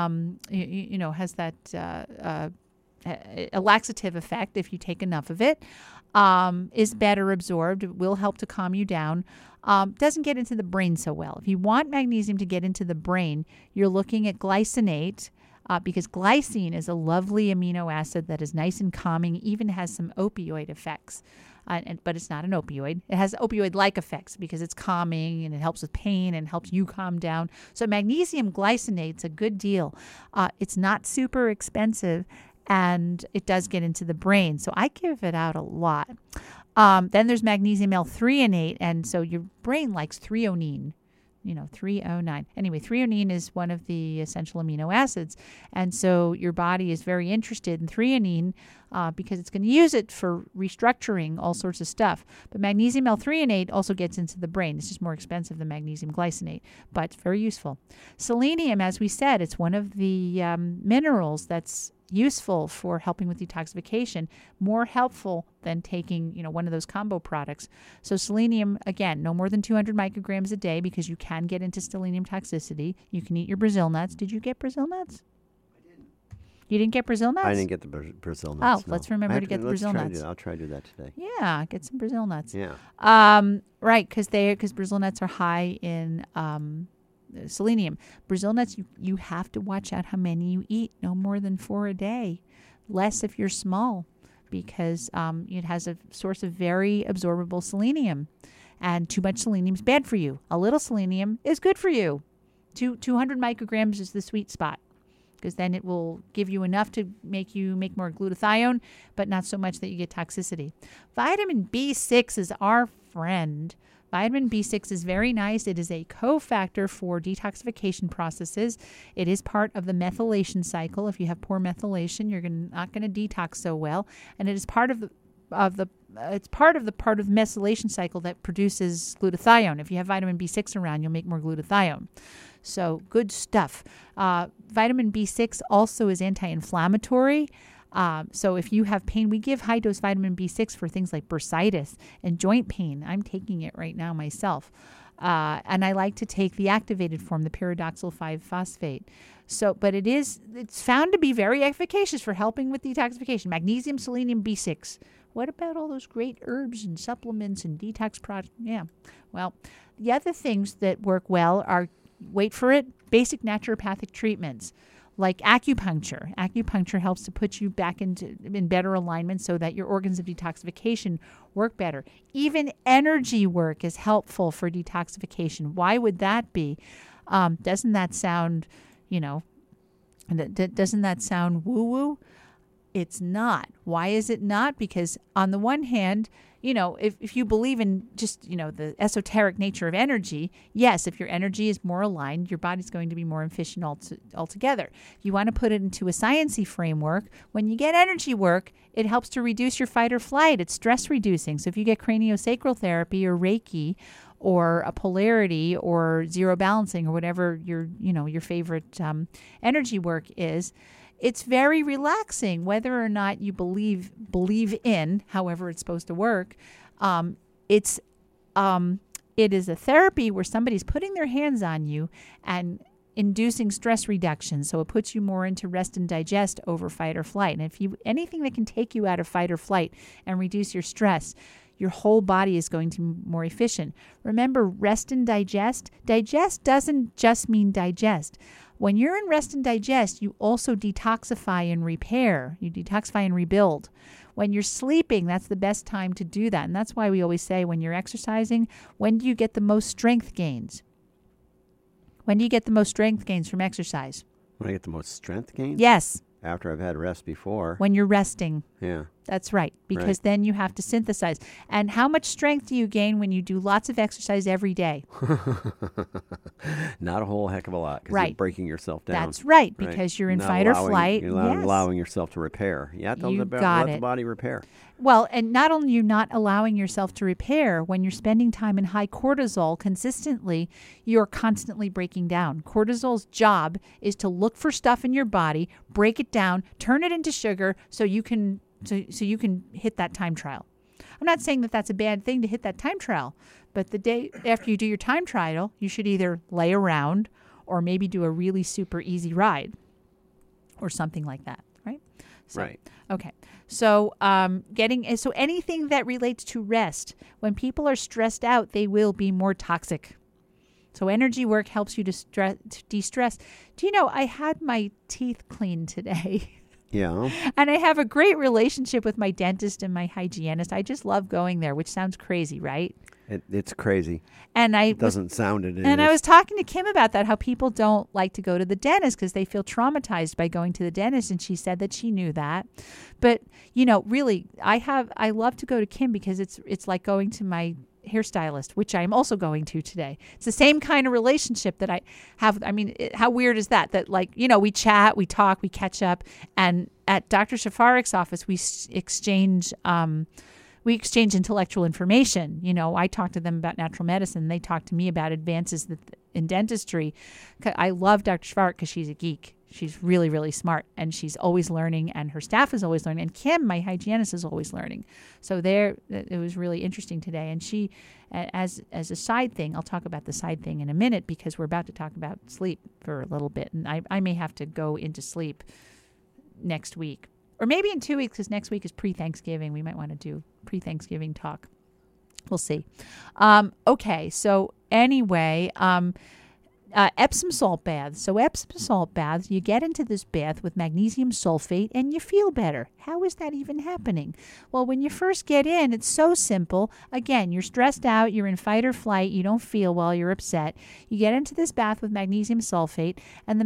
a laxative effect if you take enough of it. Is better absorbed. It will help to calm you down. Doesn't get into the brain so well. If you want magnesium to get into the brain, you're looking at glycinate, because glycine is a lovely amino acid that is nice and calming, even has some opioid effects. But it's not an opioid. It has opioid-like effects because it's calming and it helps with pain and helps you calm down. So magnesium glycinate's a good deal. It's not super expensive, and it does get into the brain. So I give it out a lot. Then there's magnesium L-threonate, and so your brain likes threonine. 309. Anyway, threonine is one of the essential amino acids. And so your body is very interested in threonine because it's going to use it for restructuring all sorts of stuff. But magnesium L-threonate also gets into the brain. It's just more expensive than magnesium glycinate, but it's very useful. Selenium, as we said, it's one of the minerals that's useful for helping with detoxification, more helpful than taking, one of those combo products. So selenium, again, no more than 200 micrograms a day because you can get into selenium toxicity. You can eat your Brazil nuts. Did you get Brazil nuts? I didn't. You didn't get Brazil nuts? I didn't get the Brazil nuts. Oh, no. Let's remember to get the Brazil nuts. I'll try to do that today. Yeah, get some Brazil nuts. Yeah. Right, because Brazil nuts are high in selenium. Brazil nuts, you have to watch out how many you eat. No more than 4 a day. Less if you're small, because it has a source of very absorbable selenium. And too much selenium is bad for you. A little selenium is good for you. 200 micrograms is the sweet spot, because then it will give you enough to make you make more glutathione, but not so much that you get toxicity. Vitamin B6 is our friend Vitamin B6 is very nice. It is a cofactor for detoxification processes. It is part of the methylation cycle. If you have poor methylation, you're not going to detox so well. And it is part of the part of the methylation cycle that produces glutathione. If you have vitamin B6 around, you'll make more glutathione. So good stuff. Vitamin B6 also is anti-inflammatory. So if you have pain, we give high-dose vitamin B6 for things like bursitis and joint pain. I'm taking it right now myself. And I like to take the activated form, the pyridoxal 5-phosphate. But it's found to be very efficacious for helping with detoxification. Magnesium, selenium, B6. What about all those great herbs and supplements and detox products? Yeah. Well, the other things that work well are, wait for it, basic naturopathic treatments like acupuncture. Acupuncture helps to put you back in better alignment so that your organs of detoxification work better. Even energy work is helpful for detoxification. Why would that be? Doesn't that sound, doesn't that sound woo-woo? It's not. Why is it not? Because on the one hand, if you believe in just, the esoteric nature of energy, yes, if your energy is more aligned, your body's going to be more efficient altogether. You want to put it into a sciencey framework. When you get energy work, it helps to reduce your fight or flight. It's stress reducing. So if you get craniosacral therapy or Reiki or a polarity or zero balancing or whatever your favorite energy work is, it's very relaxing, whether or not you believe in, however it's supposed to work. It is a therapy where somebody's putting their hands on you and inducing stress reduction. So it puts you more into rest and digest over fight or flight. And anything that can take you out of fight or flight and reduce your stress, your whole body is going to be more efficient. Remember, rest and digest. Digest doesn't just mean digest. When you're in rest and digest, you also detoxify and repair. You detoxify and rebuild. When you're sleeping, that's the best time to do that. And that's why we always say when you're exercising, when do you get the most strength gains? When do you get the most strength gains from exercise? When I get the most strength gains? Yes. After I've had rest before. When you're resting. Yeah. That's right, because then you have to synthesize. And how much strength do you gain when you do lots of exercise every day? Not a whole heck of a lot, because right. You're breaking yourself down. That's right, because you're in fight or flight. You're not allowing yourself to repair. You have to let the body repair. Well, and not only you're not allowing yourself to repair, when you're spending time in high cortisol consistently, you're constantly breaking down. Cortisol's job is to look for stuff in your body, break it down, turn it into sugar so you can hit that time trial. I'm not saying that that's a bad thing to hit that time trial, but the day after you do your time trial, you should either lay around or maybe do a really super easy ride or something like that, right? Right. Okay. So anything that relates to rest, when people are stressed out, they will be more toxic. So energy work helps you to de-stress. Do you know, I had my teeth cleaned today. Yeah. And I have a great relationship with my dentist and my hygienist. I just love going there, which sounds crazy, right? It's crazy. And it doesn't sound it. And I was talking to Kim about that, how people don't like to go to the dentist because they feel traumatized by going to the dentist. And she said that she knew that. But, really, I love to go to Kim because it's like going to my hairstylist, which I'm also going to today. It's the same kind of relationship that I have. I mean, how weird is that? That we chat, we talk, we catch up. And at Dr. Shafarik's office, we exchange intellectual information. I talk to them about natural medicine. They talk to me about advances in dentistry. I love Dr. Shafarik because she's a geek. She's really, really smart, and she's always learning, and her staff is always learning. And Kim, my hygienist, is always learning. So it was really interesting today. And she, as a side thing, I'll talk about the side thing in a minute because we're about to talk about sleep for a little bit. And I may have to go into sleep next week. Or maybe in 2 weeks, because next week is pre-Thanksgiving. We might want to do pre-Thanksgiving talk. We'll see. Okay, so anyway, Epsom salt baths. So Epsom salt baths, you get into this bath with magnesium sulfate and you feel better. How is that even happening? Well, when you first get in, it's so simple. Again, you're stressed out, you're in fight or flight, you don't feel well, you're upset. You get into this bath with magnesium sulfate, and the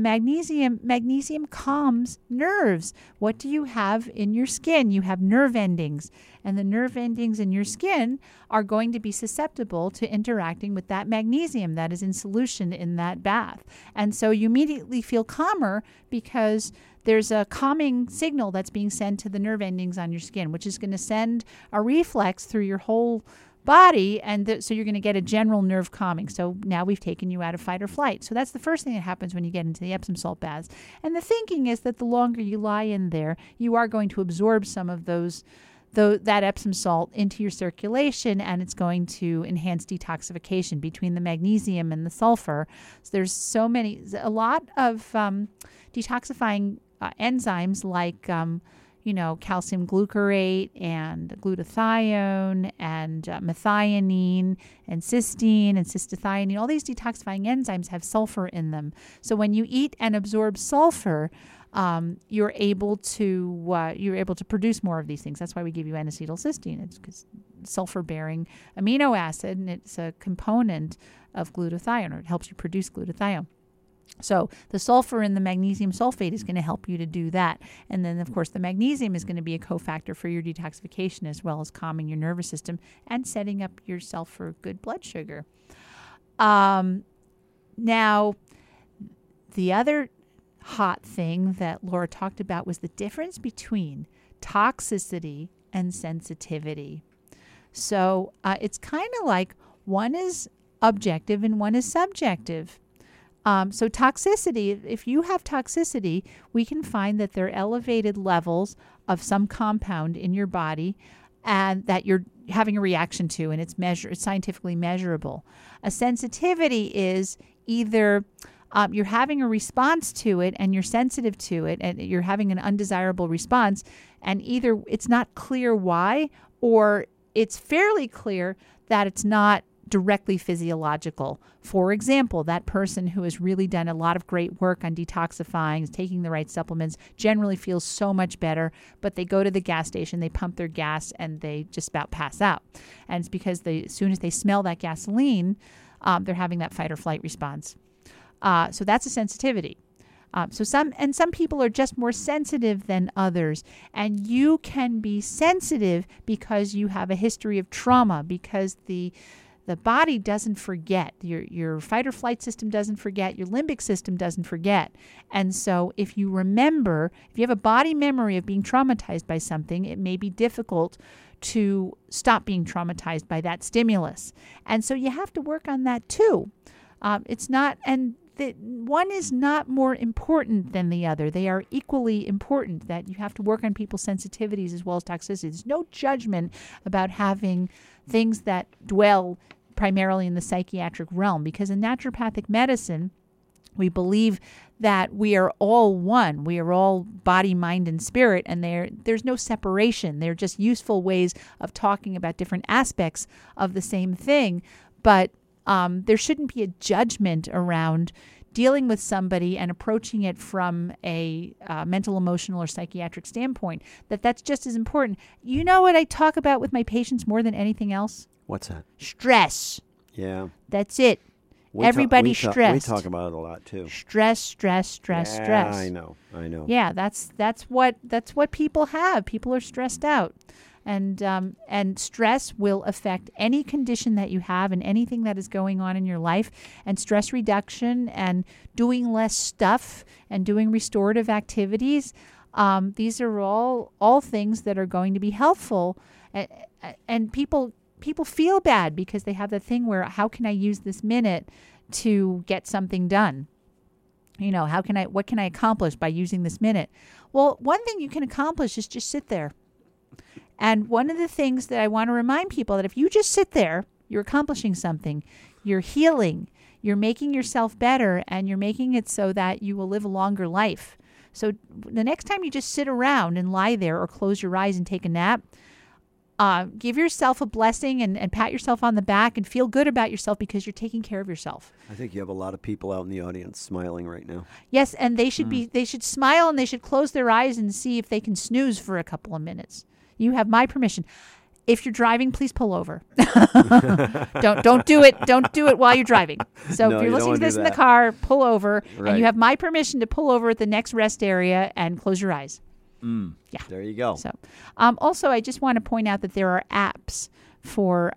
magnesium calms nerves. What do you have in your skin? You have nerve endings. and the nerve endings in your skin are going to be susceptible to interacting with that magnesium that is in solution in that bath. And so you immediately feel calmer because there's a calming signal that's being sent to the nerve endings on your skin, which is going to send a reflex through your whole body, and so you're going to get a general nerve calming. So now we've taken you out of fight or flight. So that's the first thing that happens when you get into the Epsom salt baths. And the thinking is that the longer you lie in there, you are going to absorb some of that Epsom salt into your circulation, and it's going to enhance detoxification between the magnesium and the sulfur. So there's a lot of detoxifying enzymes like calcium glucarate and glutathione and methionine and cysteine and cystathionine. All these detoxifying enzymes have sulfur in them. So when you eat and absorb sulfur, you're able to produce more of these things. That's why we give you N-acetylcysteine. It's because sulfur-bearing amino acid, and it's a component of glutathione, or it helps you produce glutathione. So the sulfur in the magnesium sulfate is going to help you to do that. And then, of course, the magnesium is going to be a cofactor for your detoxification, as well as calming your nervous system and setting up yourself for good blood sugar. Now, the other hot thing that Laura talked about was the difference between toxicity and sensitivity. So it's kind of like one is objective and one is subjective. So toxicity, if you have toxicity, we can find that there are elevated levels of some compound in your body and that you're having a reaction to, and it's scientifically measurable. A sensitivity is either you're having a response to it and you're sensitive to it and you're having an undesirable response, and either it's not clear why, or it's fairly clear that it's not directly physiological. For example, that person who has really done a lot of great work on detoxifying, is taking the right supplements, generally feels so much better, but they go to the gas station, they pump their gas, and they just about pass out. And it's because as soon as they smell that gasoline, they're having that fight or flight response. So that's a sensitivity. Some people are just more sensitive than others, and you can be sensitive because you have a history of trauma, because the body doesn't forget. Your fight or flight system doesn't forget. Your limbic system doesn't forget. And so if you have a body memory of being traumatized by something, it may be difficult to stop being traumatized by that stimulus. And so you have to work on that too. One is not more important than the other. They are equally important, that you have to work on people's sensitivities as well as toxicities. There's no judgment about having things that dwell primarily in the psychiatric realm, because in naturopathic medicine, we believe that we are all one. We are all body, mind, and spirit, and there's no separation. They're just useful ways of talking about different aspects of the same thing, but there shouldn't be a judgment around dealing with somebody and approaching it from a mental, emotional, or psychiatric standpoint. That's just as important. You know what I talk about with my patients more than anything else? What's that? Stress. Yeah. That's it. Everybody's stressed. We talk about it a lot too. Stress. I know. Yeah, that's what people have. People are stressed out. And stress will affect any condition that you have and anything that is going on in your life. And stress reduction and doing less stuff and doing restorative activities, these are all things that are going to be helpful. And people feel bad because they have that thing where, how can I use this minute to get something done? What can I accomplish by using this minute? Well, one thing you can accomplish is just sit there. And one of the things that I want to remind people, that if you just sit there, you're accomplishing something. You're healing. You're making yourself better, and you're making it so that you will live a longer life. So the next time you just sit around and lie there or close your eyes and take a nap, give yourself a blessing and pat yourself on the back and feel good about yourself because you're taking care of yourself. I think you have a lot of people out in the audience smiling right now. Yes, and they should smile, and they should close their eyes and see if they can snooze for a couple of minutes. You have my permission. If you're driving, please pull over. Don't do it. Don't do it while you're driving. So if you're listening to this in the car, pull over. Right. And you have my permission to pull over at the next rest area and close your eyes. Yeah. There you go. So, also, I just want to point out that there are apps for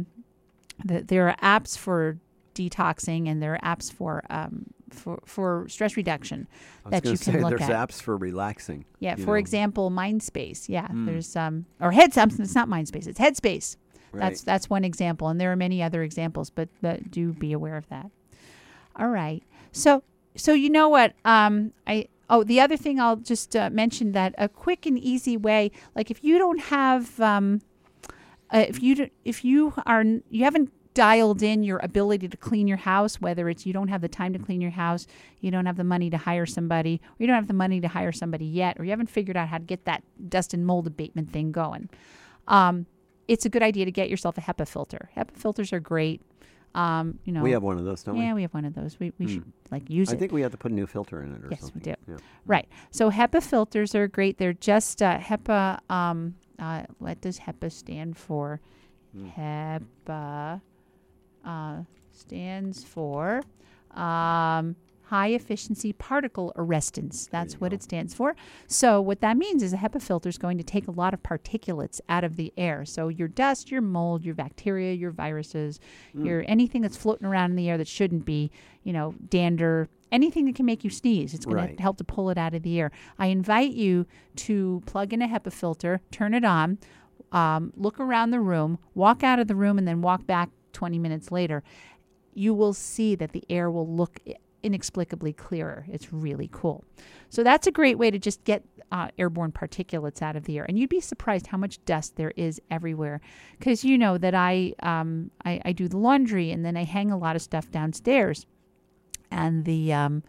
detoxing, and there are apps for stress reduction that you can look there's at. apps for relaxing. Yeah. For example, Mindspace. Yeah. There's or Headspace. It's not Mindspace. It's Headspace. Right. That's one example, and there are many other examples, but do be aware of that. All right. So you know what? The other thing I'll just mention, that a quick and easy way, like if you don't have, if you haven't dialed in your ability to clean your house, whether it's you don't have the time to clean your house, you don't have the money to hire somebody, or you don't have the money to hire somebody yet, or you haven't figured out how to get that dust and mold abatement thing going, it's a good idea to get yourself a HEPA filter. HEPA filters are great. We have one of those, don't we? Yeah, we have one of those. We should use it. I think we have to put a new filter in it or yes, something. Yes, we do. Yeah. Right. So HEPA filters are great. They're just HEPA. What does HEPA stand for? HEPA stands for high efficiency particle arrestants. That's what it stands for. So what that means is a HEPA filter is going to take a lot of particulates out of the air. So your dust, your mold, your bacteria, your viruses, your anything that's floating around in the air that shouldn't be, dander, anything that can make you sneeze. It's going to help to pull it out of the air. I invite you to plug in a HEPA filter, turn it on, look around the room, walk out of the room, and then walk back 20 minutes later. You will see that the air will look inexplicably clearer. It's really cool. So that's a great way to just get airborne particulates out of the air. And you'd be surprised how much dust there is everywhere. Because you know that I do the laundry, and then I hang a lot of stuff downstairs. And when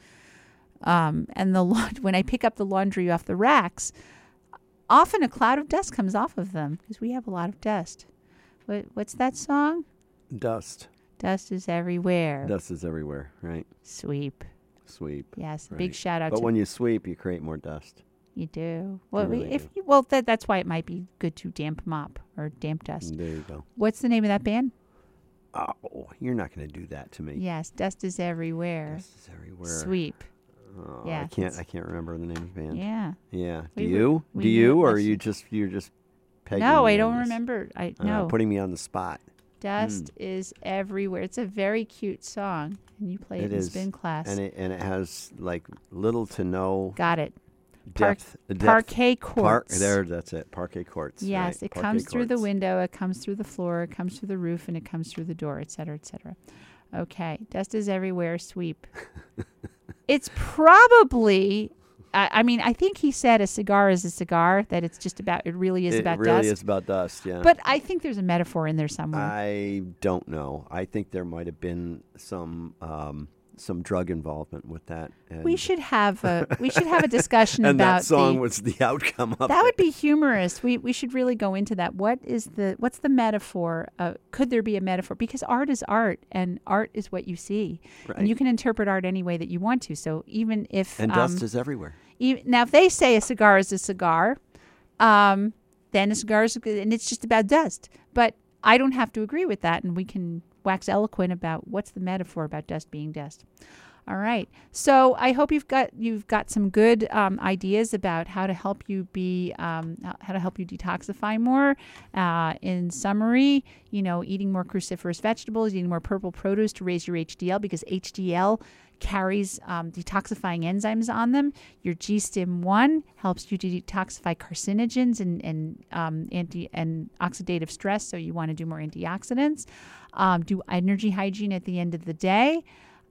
I pick up the laundry off the racks, often a cloud of dust comes off of them because we have a lot of dust. What's that song? Dust. Dust is everywhere. Dust is everywhere, right? Sweep. Yes, right. Big shout out But to... when you sweep, you create more dust. You do. Well, really that's why it might be good to damp mop or damp dust. There you go. What's the name of that band? Oh, you're not going to do that to me. Yes, Dust is Everywhere. Dust is everywhere. Sweep. Oh, Yeah, I can't remember the name of the band. Yeah. Yeah. We Do were- you? Or listen. you're just pegging No, me I on don't this? remember. No. Putting me on the spot. Dust is Everywhere. It's a very cute song, and you play it in is. spin class. And it has like little to no Got it. depth. Parquet quartz. That's it. Parquet quartz. Yes, right. it Parquet comes through the quartz. window, it comes through the floor, it comes through the roof, and it comes through the door, et cetera, et cetera. Okay, Dust is Everywhere, Sweep. It's probably... I think he said a cigar is a cigar, that it's just about, it really is about dust. It really is about dust, yeah. But I think there's a metaphor in there somewhere. I don't know. I think there might have been some drug involvement with that. And We should have a discussion and about that song was the outcome of that it. would be humorous. We should really go into that. What's the metaphor? Could there be a metaphor? Because art is art, and art is what you see, Right. and you can interpret art any way that you want to. So even if And dust is everywhere. now if they say a cigar is a cigar, then a cigar is, and it's just about dust. But I don't have to agree with that, and we can wax eloquent about what's the metaphor about dust being dust. All right. So I hope you've got some good ideas about how to help you detoxify more. In summary, eating more cruciferous vegetables, eating more purple produce to raise your HDL, because HDL carries detoxifying enzymes on them. Your GSTIM1 helps you to detoxify carcinogens and oxidative stress, so you want to do more antioxidants. Do energy hygiene at the end of the day.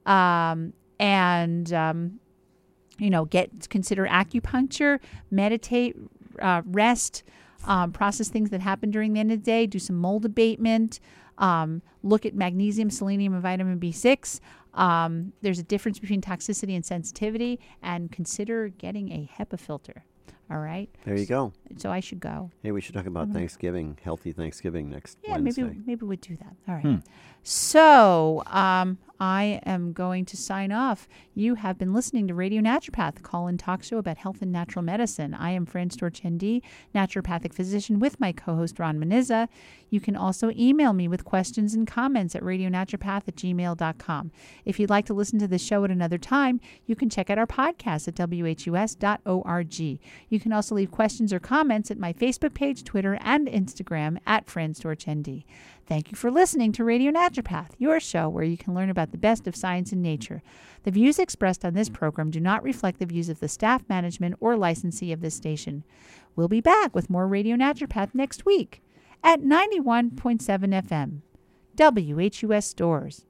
Consider acupuncture, meditate, rest, process things that happen during the end of the day, do some mold abatement, look at magnesium, selenium, and vitamin B6. There's a difference between toxicity and sensitivity, and consider getting a HEPA filter. All right. There you go. So I should go. Hey, we should talk about Thanksgiving, healthy Thanksgiving next Yeah, Wednesday. maybe we'll do that. All right. So I am going to sign off. You have been listening to Radio Naturopath, a call-in talk show about health and natural medicine. I am Fran Storch, ND, naturopathic physician, with my co-host Ron Meniza. You can also email me with questions and comments at radionaturopath@gmail.com. If you'd like to listen to the show at another time, you can check out our podcast at whus.org. You can also leave questions or comments at my Facebook page, Twitter, and Instagram at Fran Storch, ND. Thank you for listening to Radio Naturopath, your show where you can learn about the best of science and nature. The views expressed on this program do not reflect the views of the staff, management, or licensee of this station. We'll be back with more Radio Naturopath next week at 91.7 FM, WHUS Stores.